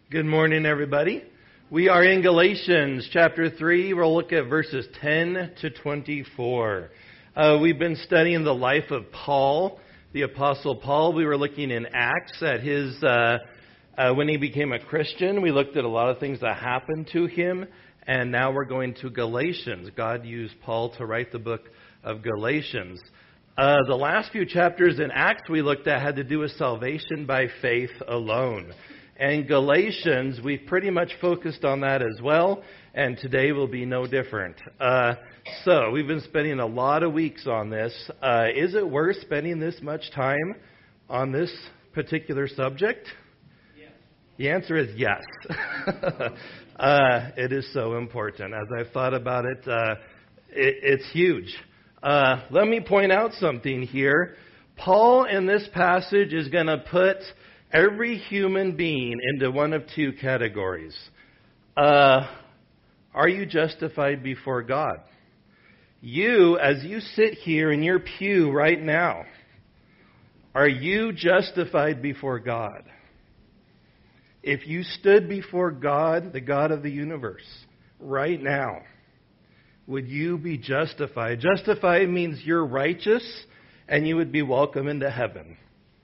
Good morning, everybody. We are in Galatians chapter 3. We'll look at verses 10 to 24. We've been studying the life of Paul, the Apostle Paul. We were looking in Acts at his when he became a Christian. We looked at a lot of things that happened to him, and now we're going to Galatians. God used Paul to write the book of Galatians. The last few chapters in Acts we looked at had to do with salvation by faith alone. And Galatians, we've pretty much focused on that as well, and today will be no different. So we've been spending a lot of weeks on this. Is it worth spending this much time on this particular subject? Yes. The answer is yes. It is so important. As I've thought about it, it's huge. Let me point out something here. Paul in this passage is going to put every human being into one of two categories. Are you justified before God? You, as you sit here in your pew right now, are you justified before God? If you stood before God, the God of the universe, right now, would you be justified? Justified means you're righteous and you would be welcome into heaven.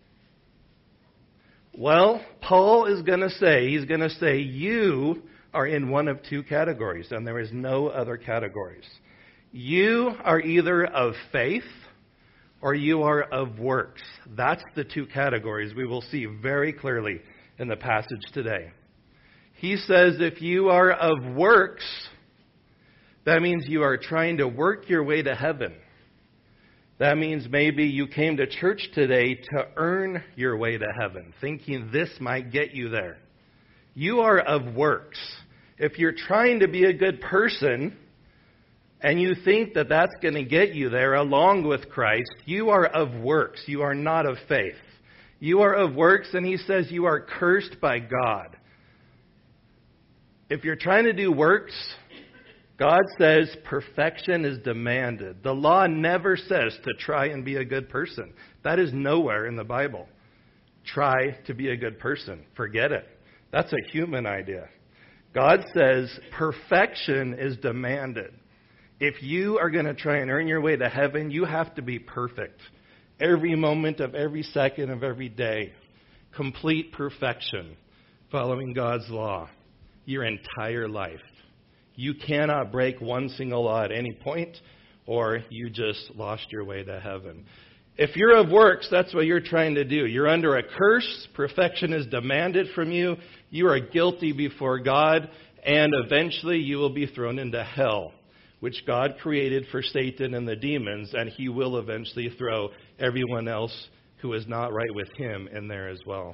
Well, Paul is going to say, you are in one of two categories, and there is no other categories. You are either of faith or you are of works. That's the two categories we will see very clearly in the passage today. He says if you are of works, that means you are trying to work your way to heaven. That means maybe you came to church today to earn your way to heaven, thinking this might get you there. You are of works. If you're trying to be a good person and you think that that's going to get you there along with Christ, you are of works. You are not of faith. You are of works, and he says you are cursed by God. If you're trying to do works, God says perfection is demanded. The law never says to try and be a good person. That is nowhere in the Bible. Try to be a good person. Forget it. That's a human idea. God says perfection is demanded. If you are going to try and earn your way to heaven, you have to be perfect. Every moment of every second of every day. Complete perfection. Following God's law. Your entire life. You cannot break one single law at any point, or you just lost your way to heaven. If you're of works, that's what you're trying to do. You're under a curse. Perfection is demanded from you. You are guilty before God, and eventually you will be thrown into hell, which God created for Satan and the demons, and he will eventually throw everyone else who is not right with him in there as well.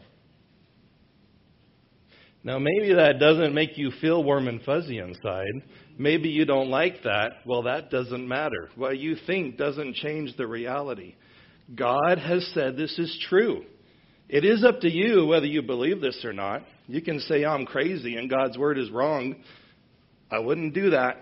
Now, maybe that doesn't make you feel warm and fuzzy inside. Maybe you don't like that. Well, that doesn't matter. What you think doesn't change the reality. God has said this is true. It is up to you whether you believe this or not. You can say, I'm crazy and God's word is wrong. I wouldn't do that.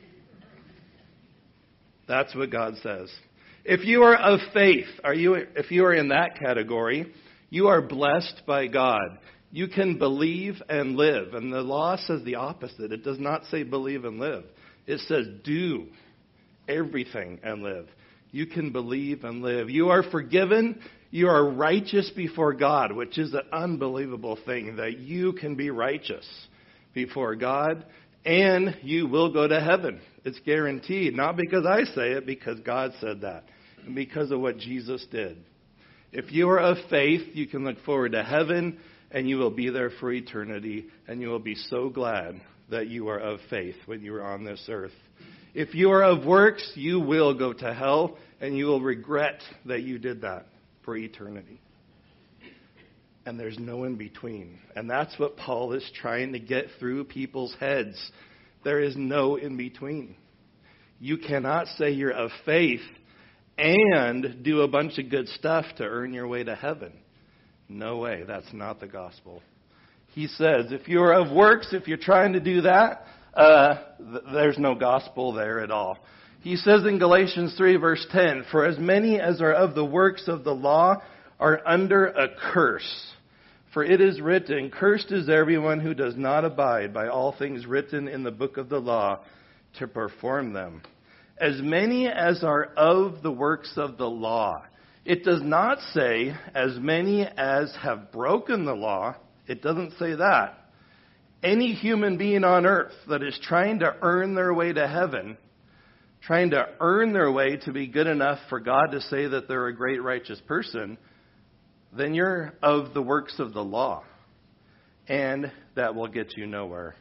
That's what God says. If you are of faith, if you are in that category, you are blessed by God. You can believe and live. And the law says the opposite. It does not say believe and live. It says do everything and live. You can believe and live. You are forgiven. You are righteous before God, which is an unbelievable thing, that you can be righteous before God, and you will go to heaven. It's guaranteed. Not because I say it, because God said that, and because of what Jesus did. If you are of faith, you can look forward to heaven, and you will be there for eternity, and you will be so glad that you are of faith when you are on this earth. If you are of works, you will go to hell, and you will regret that you did that for eternity. And there's no in between. And that's what Paul is trying to get through people's heads. There is no in between. You cannot say you're of faith and do a bunch of good stuff to earn your way to heaven. No way. That's not the gospel. He says, if you're of works, if you're trying to do that, there's no gospel there at all. He says in Galatians 3, verse 10, for as many as are of the works of the law are under a curse. For it is written, cursed is everyone who does not abide by all things written in the book of the law to perform them. As many as are of the works of the law. It does not say, as many as have broken the law. It doesn't say that. Any human being on earth that is trying to earn their way to heaven, trying to earn their way to be good enough for God to say that they're a great righteous person, then you're of the works of the law. And that will get you nowhere.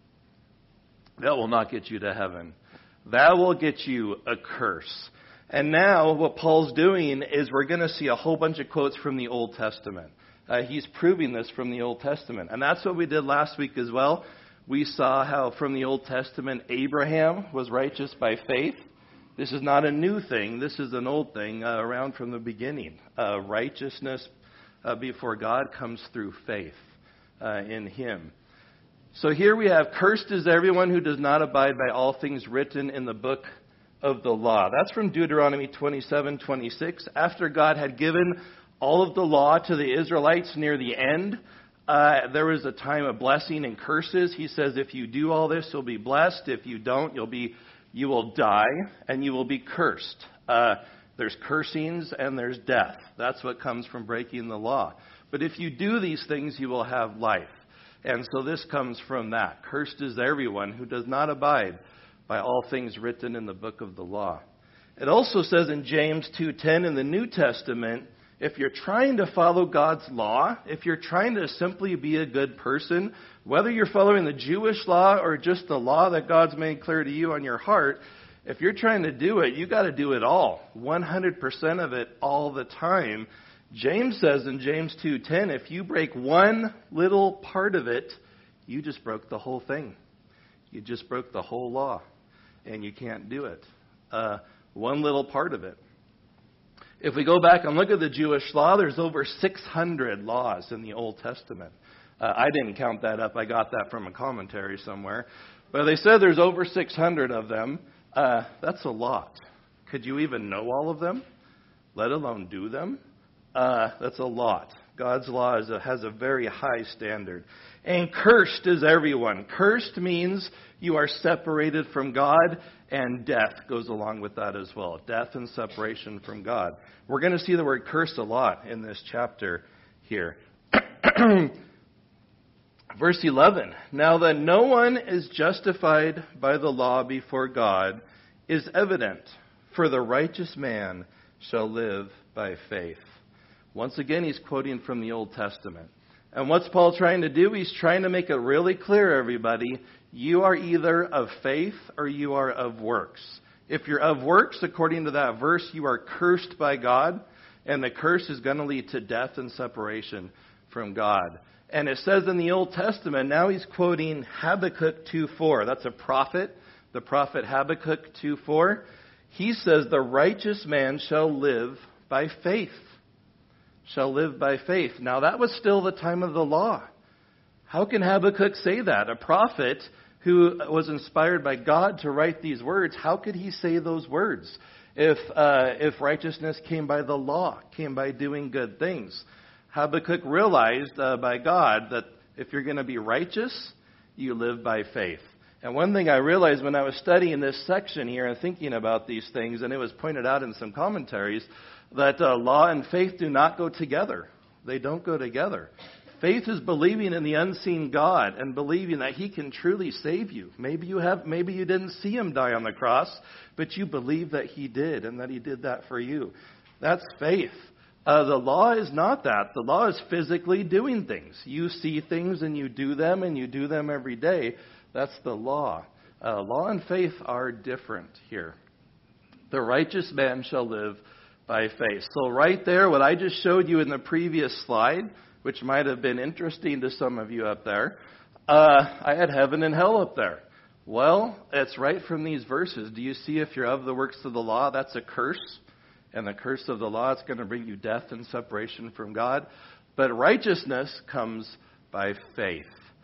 That will not get you to heaven. That will get you a curse. And now what Paul's doing is we're going to see a whole bunch of quotes from the Old Testament. He's proving this from the Old Testament. And that's what we did last week as well. We saw how from the Old Testament Abraham was righteous by faith. This is not a new thing. This is an old thing around from the beginning. Righteousness before God comes through faith in Him. So here we have, cursed is everyone who does not abide by all things written in the book of the law. That's from Deuteronomy 27:26. After God had given all of the law to the Israelites near the end, there was a time of blessing and curses. He says, if you do all this, you'll be blessed. If you don't, you will die and you will be cursed. There's cursings and there's death. That's what comes from breaking the law. But if you do these things, you will have life. And so this comes from that. Cursed is everyone who does not abide by all things written in the book of the law. It also says in James 2:10 in the New Testament, if you're trying to follow God's law, if you're trying to simply be a good person, whether you're following the Jewish law or just the law that God's made clear to you on your heart, if you're trying to do it, you got to do it all, 100% of it all the time. James says in James 2:10, if you break one little part of it, you just broke the whole thing. You just broke the whole law, and you can't do it. One little part of it. If we go back and look at the Jewish law, there's over 600 laws in the Old Testament. I didn't count that up. I got that from a commentary somewhere. But they said there's over 600 of them. That's a lot. Could you even know all of them, let alone do them? That's a lot. God's law has a very high standard. And cursed is everyone. Cursed means you are separated from God, and death goes along with that as well. Death and separation from God. We're going to see the word curse a lot in this chapter here. Verse 11. Now that no one is justified by the law before God is evident, for the righteous man shall live by faith. Once again, he's quoting from the Old Testament. And what's Paul trying to do? He's trying to make it really clear, everybody. You are either of faith or you are of works. If you're of works, according to that verse, you are cursed by God. And the curse is going to lead to death and separation from God. And it says in the Old Testament, now he's quoting Habakkuk 2:4. That's a prophet, the prophet Habakkuk 2:4. He says, the righteous man shall live by faith. Shall live by faith. Now that was still the time of the law. How can Habakkuk say that? A prophet who was inspired by God to write these words, how could he say those words if righteousness came by the law, came by doing good things? Habakkuk realized by God that if you're going to be righteous, you live by faith. And one thing I realized when I was studying this section here and thinking about these things, and it was pointed out in some commentaries, that law and faith do not go together. They don't go together. Faith is believing in the unseen God and believing that He can truly save you. Maybe you didn't see Him die on the cross, but you believe that He did and that He did that for you. That's faith. The law is not that. The law is physically doing things. You see things and you do them every day. That's the law. Law and faith are different here. The righteous man shall live by faith. So right there, what I just showed you in the previous slide, which might have been interesting to some of you up there, I had heaven and hell up there. Well, it's right from these verses. Do you see if you're of the works of the law, that's a curse. And the curse of the law is going to bring you death and separation from God. But righteousness comes by faith.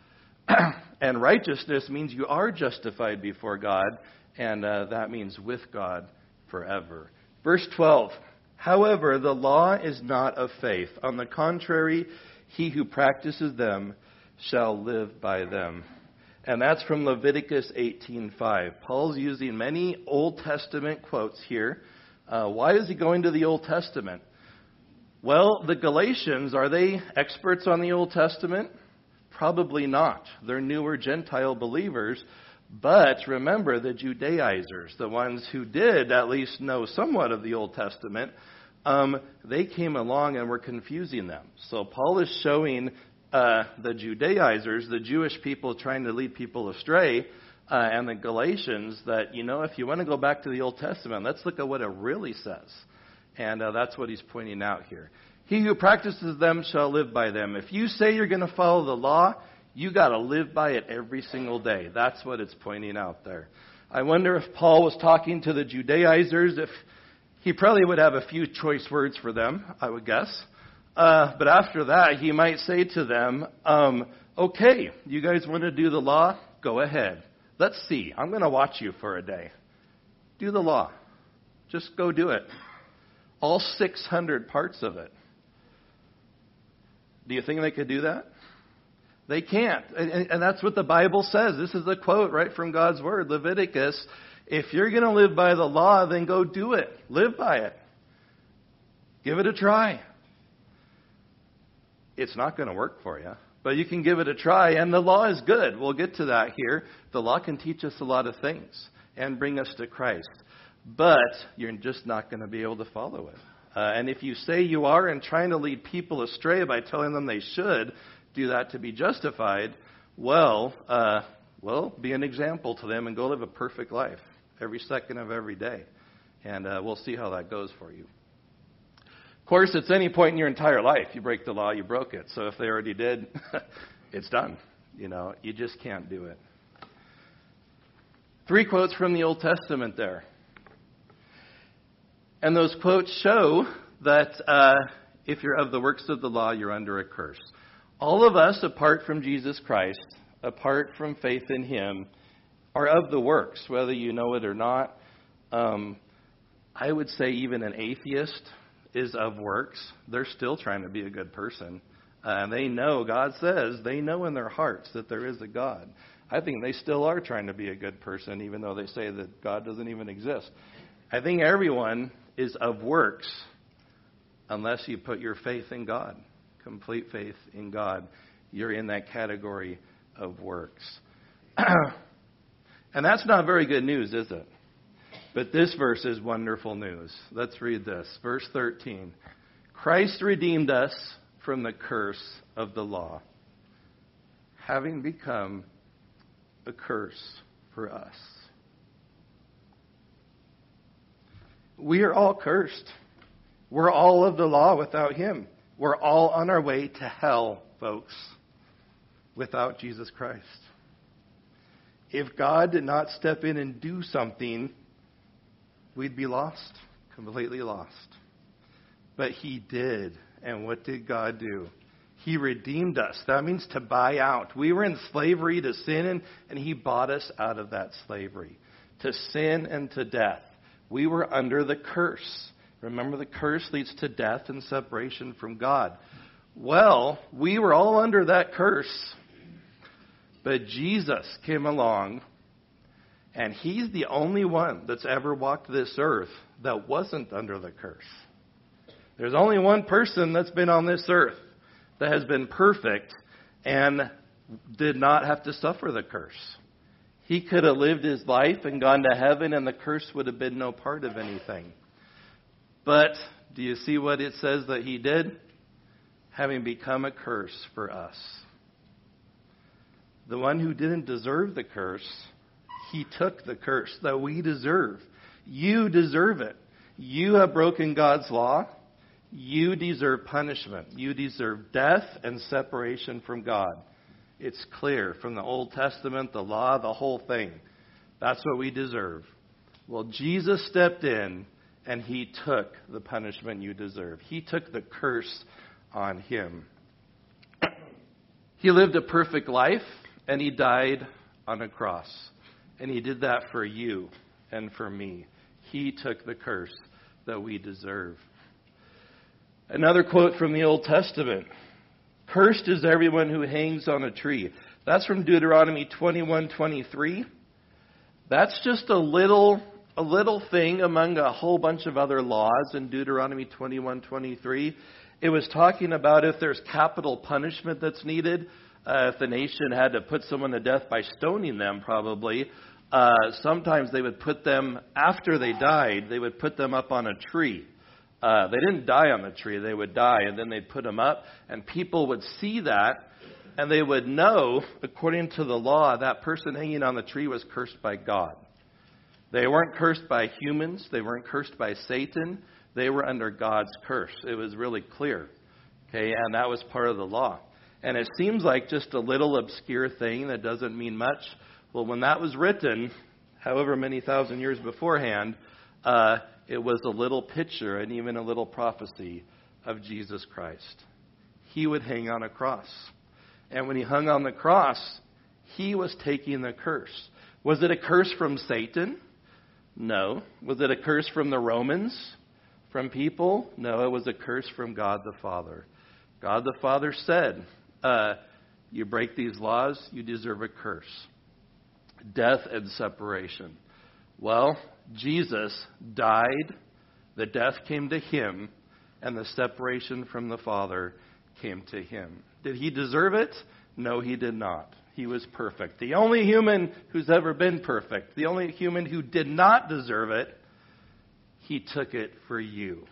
And righteousness means you are justified before God, and that means with God forever. Verse 12. However, the law is not of faith. On the contrary, He who practices them shall live by them. And that's from Leviticus 18:5. Paul's using many Old Testament quotes here. Why is he going to the Old Testament? Well, the Galatians, are they experts on the Old Testament? Probably not. They're newer Gentile believers. But remember, the Judaizers, the ones who did at least know somewhat of the Old Testament, they came along and were confusing them. So Paul is showing the Judaizers, the Jewish people trying to lead people astray, and the Galatians that, if you want to go back to the Old Testament, let's look at what it really says. And that's what he's pointing out here. He who practices them shall live by them. If you say you're going to follow the law, you got to live by it every single day. That's what it's pointing out there. I wonder if Paul was talking to the Judaizers, if he probably would have a few choice words for them, I would guess. But after that, he might say to them, okay, you guys want to do the law? Go ahead. Let's see. I'm going to watch you for a day. Do the law. Just go do it. All 600 parts of it. Do you think they could do that? They can't. And that's what the Bible says. This is a quote right from God's Word, Leviticus. If you're going to live by the law, then go do it. Live by it. Give it a try. It's not going to work for you, but you can give it a try. And the law is good. We'll get to that here. The law can teach us a lot of things and bring us to Christ. But you're just not going to be able to follow it. And if you say you are and trying to lead people astray by telling them they should do that to be justified, well, be an example to them and go live a perfect life every second of every day. And we'll see how that goes for you. Of course, it's any point in your entire life. You break the law, you broke it. So if they already did, it's done. You just can't do it. 3 quotes from the Old Testament there. And those quotes show that if you're of the works of the law, you're under a curse. All of us, apart from Jesus Christ, apart from faith in Him, are of the works, whether you know it or not. I would say even an atheist is of works. They're still trying to be a good person. They know, God says, they know in their hearts that there is a God. I think they still are trying to be a good person, even though they say that God doesn't even exist. I think everyone is of works unless you put your faith in God, complete faith in God. You're in that category of works. And that's not very good news, is it? But this verse is wonderful news. Let's read this. Verse 13. Christ redeemed us from the curse of the law, having become a curse for us. We are all cursed. We're all of the law without Him. We're all on our way to hell, folks, without Jesus Christ. If God did not step in and do something, we'd be lost, completely lost. But He did. And what did God do? He redeemed us. That means to buy out. We were in slavery to sin, and He bought us out of that slavery, to sin and to death. We were under the curse. Remember, the curse leads to death and separation from God. Well, we were all under that curse. But Jesus came along, and He's the only one that's ever walked this earth that wasn't under the curse. There's only one person that's been on this earth that has been perfect and did not have to suffer the curse. He could have lived his life and gone to heaven, and the curse would have been no part of anything. But do you see what it says that He did? Having become a curse for us. The one who didn't deserve the curse, He took the curse that we deserve. You deserve it. You have broken God's law. You deserve punishment. You deserve death and separation from God. It's clear from the Old Testament, the law, the whole thing. That's what we deserve. Well, Jesus stepped in and He took the punishment you deserve. He took the curse on Him. He lived a perfect life and He died on a cross. And He did that for you and for me. He took the curse that we deserve. Another quote from the Old Testament. Cursed is everyone who hangs on a tree. That's from Deuteronomy 21:23. That's just a little thing among a whole bunch of other laws in Deuteronomy 21:23. It was talking about if there's capital punishment that's needed, if the nation had to put someone to death by stoning them, probably. Sometimes they would put them, after they died, they would put them up on a tree. They didn't die on the tree. They would die, and then they'd put them up, and people would see that, and they would know, according to the law, that person hanging on the tree was cursed by God. They weren't cursed by humans. They weren't cursed by Satan. They were under God's curse. It was really clear. Okay, and that was part of the law. And it seems like just a little obscure thing that doesn't mean much. Well, when that was written, however many thousand years beforehand, it was a little picture and even a little prophecy of Jesus Christ. He would hang on a cross. And when he hung on the cross, he was taking the curse. Was it a curse from Satan? No. Was it a curse from the Romans? From people? No, it was a curse from God the Father. God the Father said, you break these laws, you deserve a curse. Death and separation. Well, Jesus died, the death came to him, and the separation from the Father came to him. Did he deserve it? No, he did not. He was perfect. The only human who's ever been perfect, the only human who did not deserve it, he took it for you.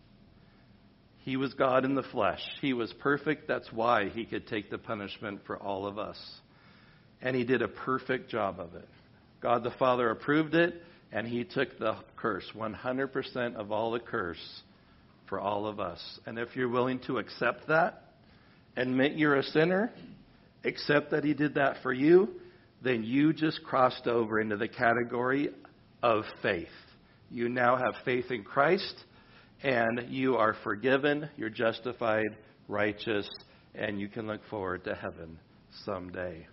He was God in the flesh. He was perfect. That's why he could take the punishment for all of us. And he did a perfect job of it. God the Father approved it, and he took the curse, 100% of all the curse for all of us. And if you're willing to accept that, admit you're a sinner, accept that he did that for you, then you just crossed over into the category of faith. You now have faith in Christ, and you are forgiven, you're justified, righteous, and you can look forward to heaven someday.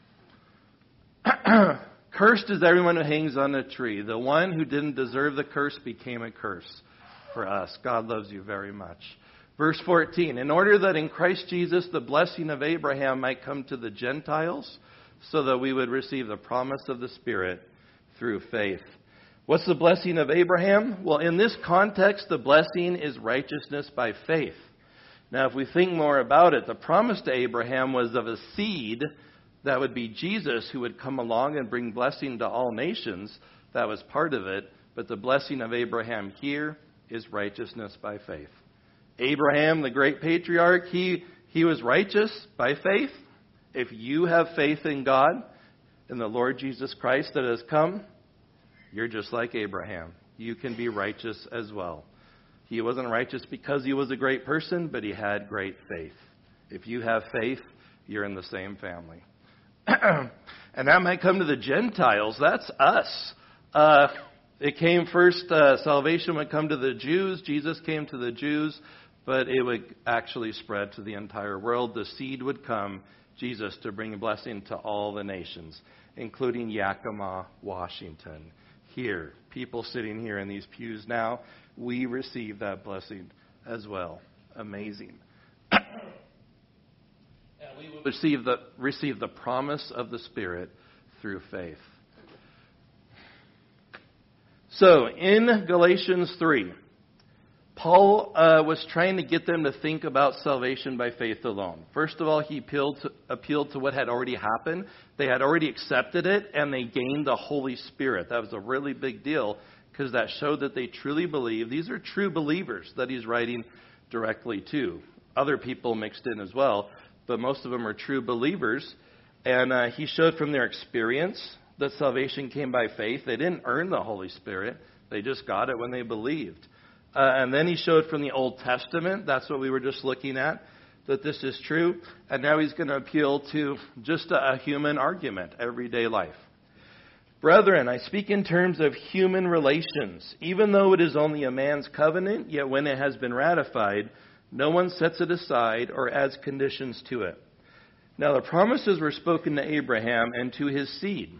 Cursed is everyone who hangs on a tree. The one who didn't deserve the curse became a curse for us. God loves you very much. Verse 14, in order that in Christ Jesus the blessing of Abraham might come to the Gentiles, so that we would receive the promise of the Spirit through faith. What's the blessing of Abraham? Well, in this context, the blessing is righteousness by faith. Now, if we think more about it, the promise to Abraham was of a seed that would be Jesus, who would come along and bring blessing to all nations. That was part of it. But the blessing of Abraham here is righteousness by faith. Abraham, the great patriarch, he was righteous by faith. If you have faith in God, in the Lord Jesus Christ that has come, you're just like Abraham. You can be righteous as well. He wasn't righteous because he was a great person, but he had great faith. If you have faith, you're in the same family. And that might come to the Gentiles. That's us. It came first, salvation would come to the Jews. Jesus came to the Jews, but it would actually spread to the entire world. The seed would come, Jesus, to bring a blessing to all the nations, including Yakima, Washington. Here, people sitting here in these pews now, we receive that blessing as well. Amazing. And we will receive the promise of the Spirit through faith. So, in Galatians 3, Paul was trying to get them to think about salvation by faith alone. First of all, he appealed to what had already happened. They had already accepted it, and they gained the Holy Spirit. That was a really big deal, because that showed that they truly believe. These are true believers that he's writing directly to. Other people mixed in as well, but most of them are true believers. And he showed from their experience that salvation came by faith. They didn't earn the Holy Spirit. They just got it when they believed. And then he showed from the Old Testament, that's what we were just looking at, that this is true. And now he's going to appeal to just a human argument, everyday life. Brethren, I speak in terms of human relations. Even though it is only a man's covenant, yet when it has been ratified, no one sets it aside or adds conditions to it. Now the promises were spoken to Abraham and to his seed.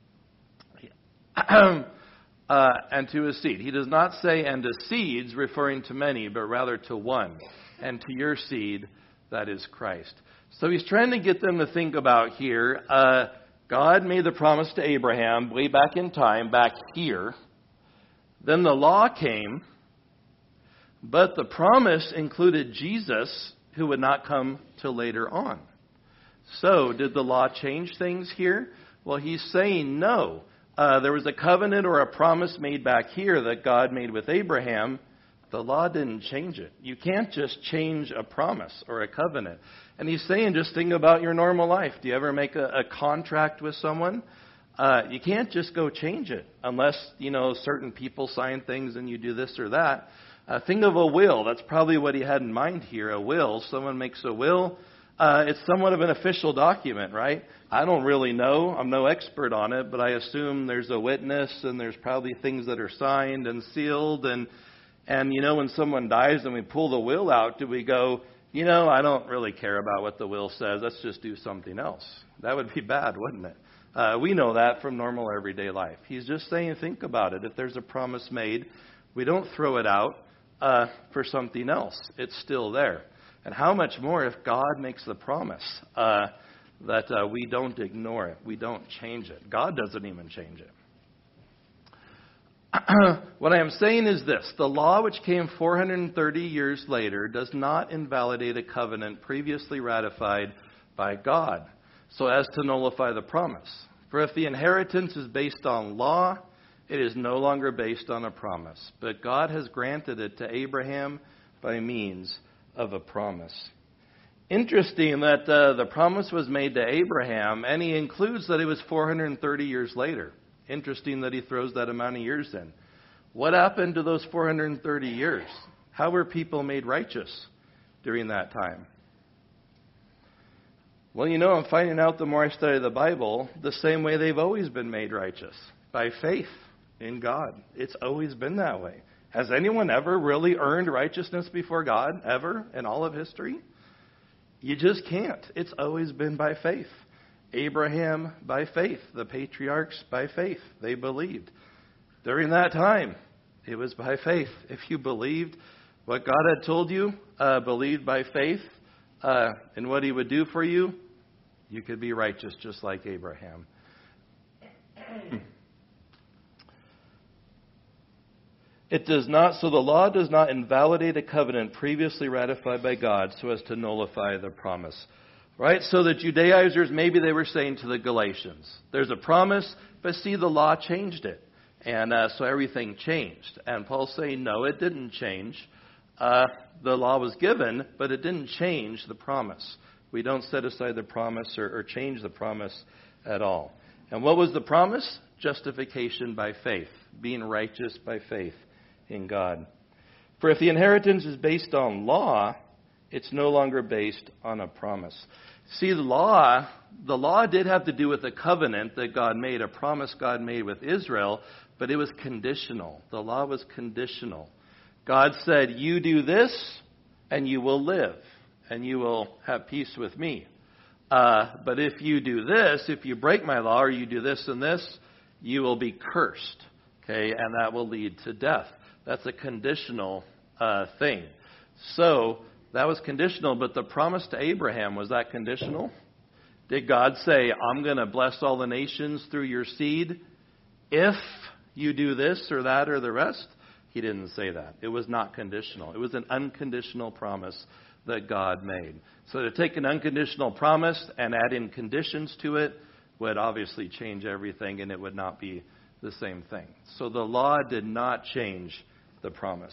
And to his seed. He does not say, and to seeds, referring to many, but rather to one, and to your seed, that is Christ. So he's trying to get them to think about here, God made the promise to Abraham way back in time, back here. Then the law came, but the promise included Jesus, who would not come till later on. So, did the law change things here? Well, he's saying no. There was a covenant or a promise made back here that God made with Abraham. The law didn't change it. You can't just change a promise or a covenant. And he's saying, just think about your normal life. Do you ever make a contract with someone? You can't just go change it unless, certain people sign things and you do this or that. Think of a will. That's probably what he had in mind here, a will. Someone makes a will. It's somewhat of an official document, right? I don't really know. I'm no expert on it, but I assume there's a witness and there's probably things that are signed and sealed. And when someone dies and we pull the will out, do we go, I don't really care about what the will says. Let's just do something else. That would be bad, wouldn't it? We know that from normal everyday life. He's just saying, think about it. If there's a promise made, we don't throw it out for something else. It's still there. And how much more if God makes the promise that we don't ignore it, we don't change it. God doesn't even change it. What I am saying is this. The law which came 430 years later does not invalidate a covenant previously ratified by God so as to nullify the promise. For if the inheritance is based on law, it is no longer based on a promise. But God has granted it to Abraham by means of a promise. Interesting that the promise was made to Abraham, and he includes that it was 430 years later. Interesting that he throws that amount of years in. What happened to those 430 years? How were people made righteous during that time? Well, I'm finding out the more I study the Bible, the same way they've always been made righteous, by faith in God. It's always been that way. Has anyone ever really earned righteousness before God, ever, in all of history? You just can't. It's always been by faith. Abraham, by faith. The patriarchs, by faith. They believed. During that time, it was by faith. If you believed what God had told you, believed by faith in what he would do for you, you could be righteous just like Abraham. So the law does not invalidate a covenant previously ratified by God so as to nullify the promise. Right? So the Judaizers, maybe they were saying to the Galatians, there's a promise, but see, the law changed it. And so everything changed. And Paul's saying, no, it didn't change. The law was given, but it didn't change the promise. We don't set aside the promise or change the promise at all. And what was the promise? Justification by faith, being righteous by faith in God. For if the inheritance is based on law, it's no longer based on a promise. See, the law did have to do with a covenant that God made, a promise God made with Israel, but it was conditional. The law was conditional. God said, you do this, and you will live, and you will have peace with me. But if you do this, if you break my law, or you do this and this, you will be cursed. Okay, and that will lead to death. That's a conditional thing. So, that was conditional, but the promise to Abraham, was that conditional? Did God say, I'm going to bless all the nations through your seed if you do this or that or the rest? He didn't say that. It was not conditional. It was an unconditional promise that God made. So to take an unconditional promise and add in conditions to it would obviously change everything, and it would not be the same thing. So the law did not change the promise.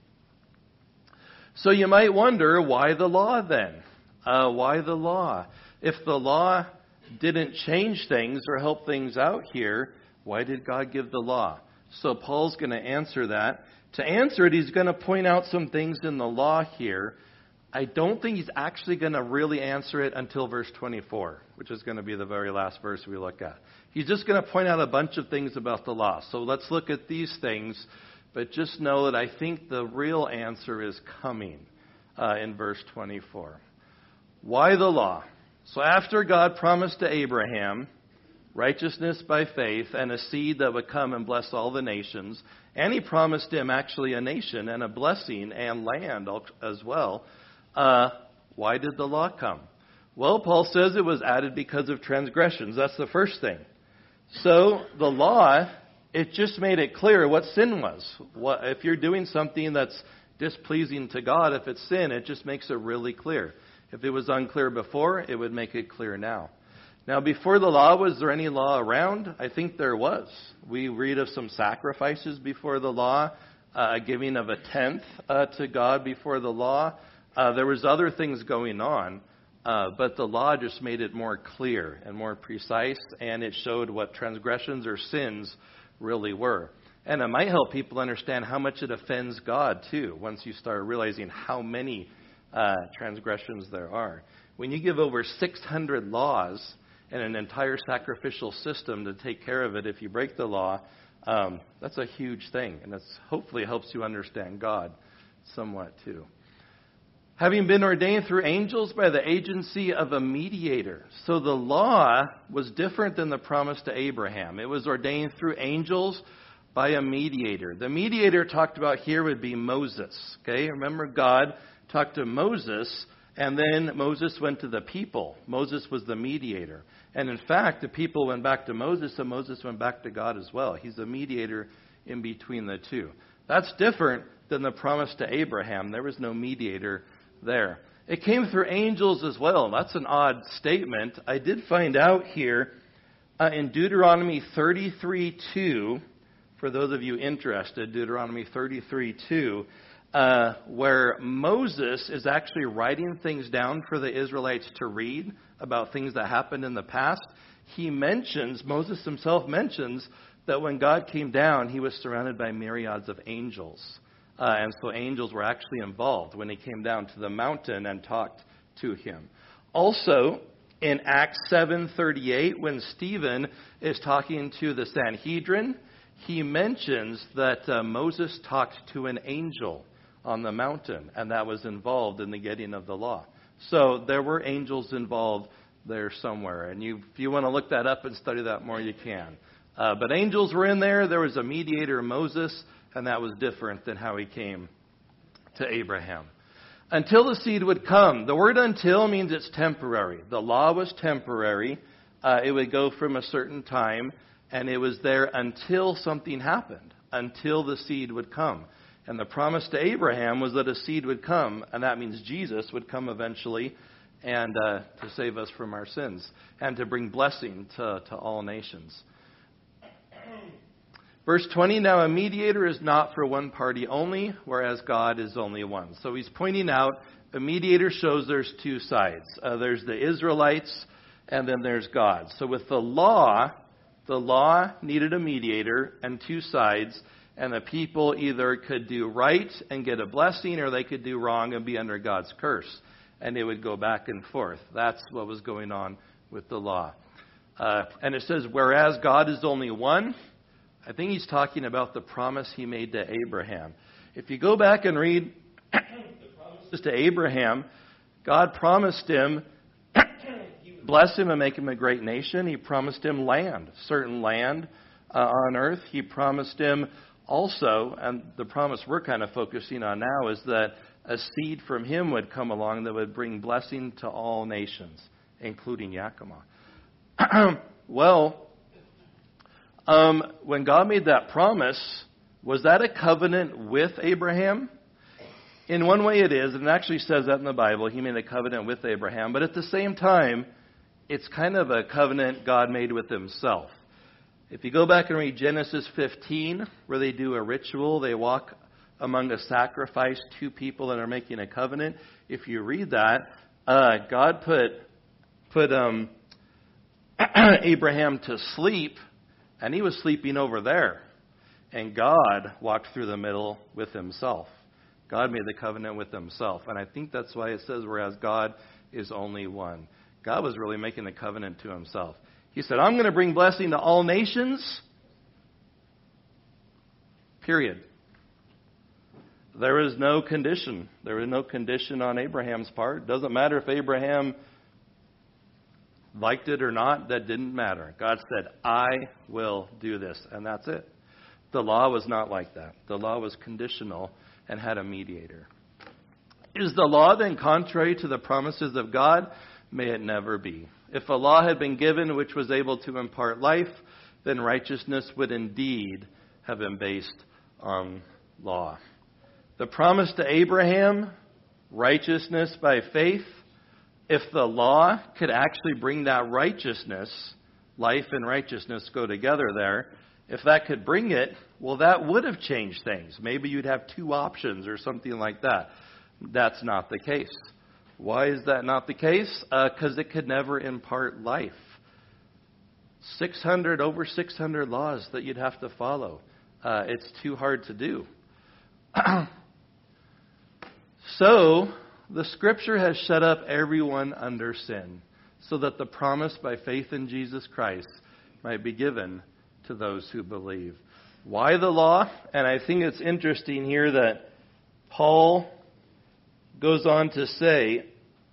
So you might wonder, why the law then? Why the law? If the law didn't change things or help things out here, why did God give the law? So Paul's going to answer that. To answer it, he's going to point out some things in the law here. I don't think he's actually going to really answer it until verse 24, which is going to be the very last verse we look at. He's just going to point out a bunch of things about the law. So let's look at these things. But just know that I think the real answer is coming in verse 24. Why the law? So after God promised to Abraham righteousness by faith and a seed that would come and bless all the nations, and he promised him actually a nation and a blessing and land as well, Why did the law come? Well, Paul says it was added because of transgressions. That's the first thing. So the law, it just made it clear what sin was. If you're doing something that's displeasing to God, if it's sin, it just makes it really clear. If it was unclear before, it would make it clear now. Now, before the law, was there any law around? I think there was. We read of some sacrifices before the law, a giving of a tenth to God before the law. There was other things going on, but the law just made it more clear and more precise, and it showed what transgressions or sins really were. And it might help people understand how much it offends God, too, once you start realizing how many transgressions there are. When you give over 600 laws and an entire sacrificial system to take care of it if you break the law, that's a huge thing. And that's hopefully helps you understand God somewhat, too. Having been ordained through angels by the agency of a mediator. So the law was different than the promise to Abraham. It was ordained through angels by a mediator. The mediator talked about here would be Moses. Okay, remember God talked to Moses, and then Moses went to the people. Moses was the mediator. And in fact, the people went back to Moses, and Moses went back to God as well. He's a mediator in between the two. That's different than the promise to Abraham. There was no mediator there. It came through angels as well. That's an odd statement. I did find out here in Deuteronomy 33:2, for those of you interested, Deuteronomy 33:2, where Moses is actually writing things down for the Israelites to read about things that happened in the past. Moses himself mentions that when God came down, he was surrounded by myriads of angels. And so angels were actually involved when he came down to the mountain and talked to him. Also, in Acts 7:38, when Stephen is talking to the Sanhedrin, he mentions that Moses talked to an angel on the mountain, and that was involved in the getting of the law. So there were angels involved there somewhere. And if you want to look that up and study that more, you can. But angels were in there. There was a mediator, Moses, and that was different than how he came to Abraham. Until the seed would come. The word until means it's temporary. The law was temporary. It would go from a certain time, and it was there until something happened, until the seed would come. And the promise to Abraham was that a seed would come, and that means Jesus would come eventually and to save us from our sins and to bring blessing to all nations. Verse 20, now a mediator is not for one party only, whereas God is only one. So he's pointing out a mediator shows there's two sides. There's the Israelites, and then there's God. So with the law needed a mediator and two sides, and the people either could do right and get a blessing, or they could do wrong and be under God's curse. And it would go back and forth. That's what was going on with the law. And it says, whereas God is only one, I think he's talking about the promise he made to Abraham. If you go back and read the promises to Abraham, God promised him, he would bless him and make him a great nation. He promised him land, certain land on earth. He promised him also, and the promise we're kind of focusing on now, is that a seed from him would come along that would bring blessing to all nations, including Yakima. When God made that promise, was that a covenant with Abraham? In one way it is, and it actually says that in the Bible. He made a covenant with Abraham. But at the same time, it's kind of a covenant God made with himself. If you go back and read Genesis 15, where they do a ritual, they walk among a sacrifice, two people that are making a covenant. If you read that, God put Abraham to sleep, and he was sleeping over there. And God walked through the middle with himself. God made the covenant with himself. And I think that's why it says, whereas God is only one. God was really making the covenant to himself. He said, I'm going to bring blessing to all nations. Period. There is no condition. There was no condition on Abraham's part. Doesn't matter if Abraham liked it or not. That didn't matter. God said, I will do this. And that's it. The law was not like that. The law was conditional and had a mediator. Is the law then contrary to the promises of God? May it never be. If a law had been given which was able to impart life, then righteousness would indeed have been based on law. The promise to Abraham, righteousness by faith, if the law could actually bring that righteousness, life and righteousness go together there, if that could bring it, well, that would have changed things. Maybe you'd have two options or something like that. That's not the case. Why is that not the case? Because it could never impart life. Over 600 laws that you'd have to follow. It's too hard to do. So, the Scripture has set up everyone under sin, so that the promise by faith in Jesus Christ might be given to those who believe. Why the law? And I think it's interesting here that Paul goes on to say,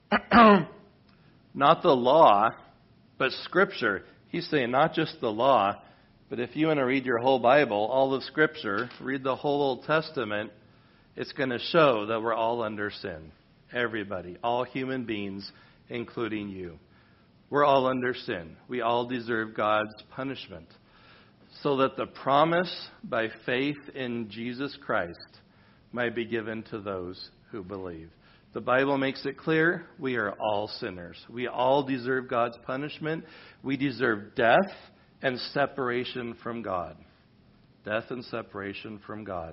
not the law, but Scripture. He's saying not just the law, but if you want to read your whole Bible, all of Scripture, read the whole Old Testament, it's going to show that we're all under sin. Everybody, all human beings, including you. We're all under sin. We all deserve God's punishment. So that the promise by faith in Jesus Christ might be given to those who believe. The Bible makes it clear we are all sinners. We all deserve God's punishment. We deserve death and separation from God. Death and separation from God.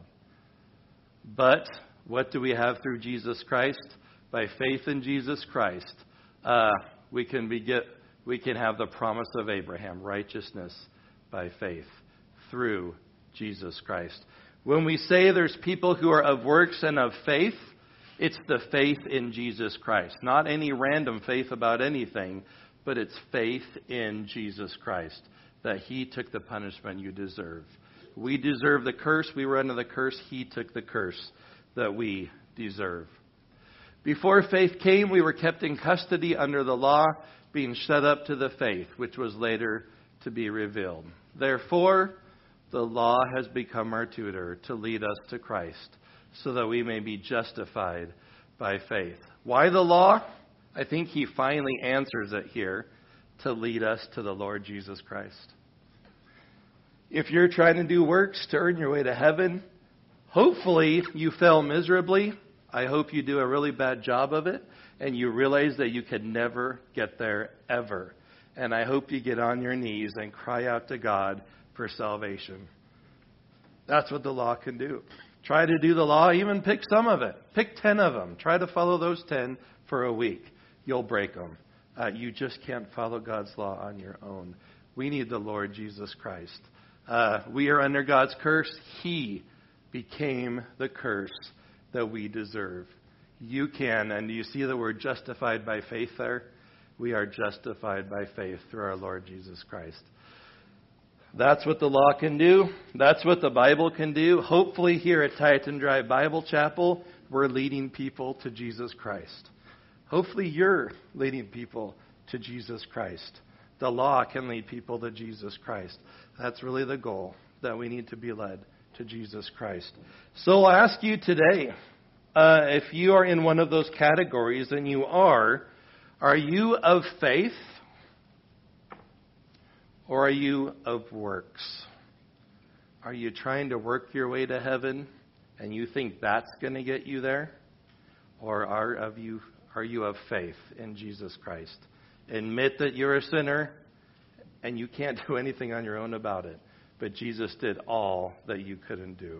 But what do we have through Jesus Christ? By faith in Jesus Christ, we can have the promise of Abraham, righteousness by faith through Jesus Christ. When we say there's people who are of works and of faith, it's the faith in Jesus Christ. Not any random faith about anything, but it's faith in Jesus Christ, that He took the punishment you deserve. We deserve the curse. We were under the curse. He took the curse that we deserve. Before faith came, we were kept in custody under the law, being shut up to the faith, which was later to be revealed. Therefore, the law has become our tutor to lead us to Christ, so that we may be justified by faith. Why the law? I think he finally answers it here, to lead us to the Lord Jesus Christ. If you're trying to do works to earn your way to heaven, hopefully you fail miserably. I hope you do a really bad job of it, and you realize that you could never get there ever. And I hope you get on your knees and cry out to God for salvation. That's what the law can do. Try to do the law, even pick some of it. Pick 10 of them. Try to follow those 10 for a week. You'll break them. You just can't follow God's law on your own. We need the Lord Jesus Christ. We are under God's curse. He became the curse that we deserve. You can, and you see that we're justified by faith there? We are justified by faith through our Lord Jesus Christ. That's what the law can do. That's what the Bible can do. Hopefully here at Titan Drive Bible Chapel, we're leading people to Jesus Christ. Hopefully you're leading people to Jesus Christ. The law can lead people to Jesus Christ. That's really the goal, that we need to be led to Jesus Christ. So I'll ask you today, if you are in one of those categories, and you are you of faith or are you of works? Are you trying to work your way to heaven and you think that's going to get you there? Or are you of faith in Jesus Christ? Admit that you're a sinner and you can't do anything on your own about it. But Jesus did all that you couldn't do.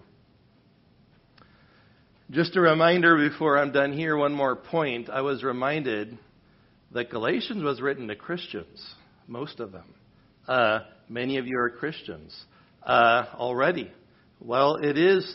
Just a reminder before I'm done here, one more point. I was reminded that Galatians was written to Christians, most of them. Many of you are Christians already. Well, it is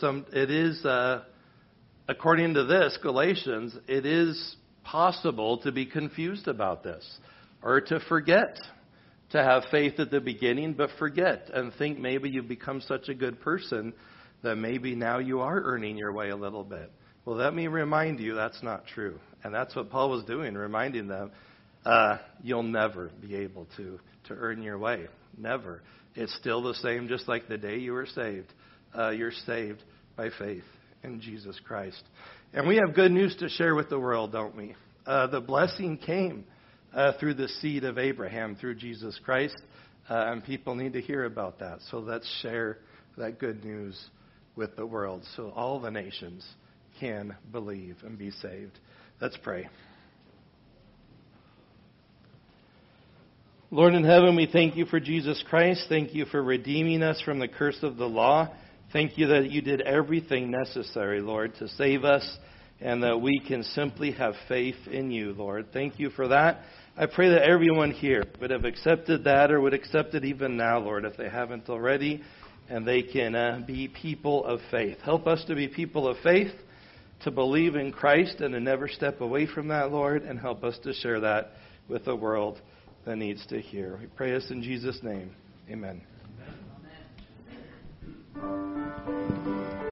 according to this, Galatians, it is possible to be confused about this or to forget. To have faith at the beginning, but forget and think maybe you've become such a good person that maybe now you are earning your way a little bit. Well, let me remind you that's not true. And that's what Paul was doing, reminding them, you'll never be able to earn your way. Never. It's still the same, just like the day you were saved. You're saved by faith in Jesus Christ. And we have good news to share with the world, don't we? The blessing came through the seed of Abraham, through Jesus Christ, and people need to hear about that. So let's share that good news with the world so all the nations can believe and be saved. Let's pray. Lord in heaven, we thank you for Jesus Christ. Thank you for redeeming us from the curse of the law. Thank you that you did everything necessary, Lord, to save us and that we can simply have faith in you, Lord. Thank you for that. I pray that everyone here would have accepted that or would accept it even now, Lord, if they haven't already, and they can be people of faith. Help us to be people of faith, to believe in Christ and to never step away from that, Lord, and help us to share that with the world that needs to hear. We pray this in Jesus' name. Amen.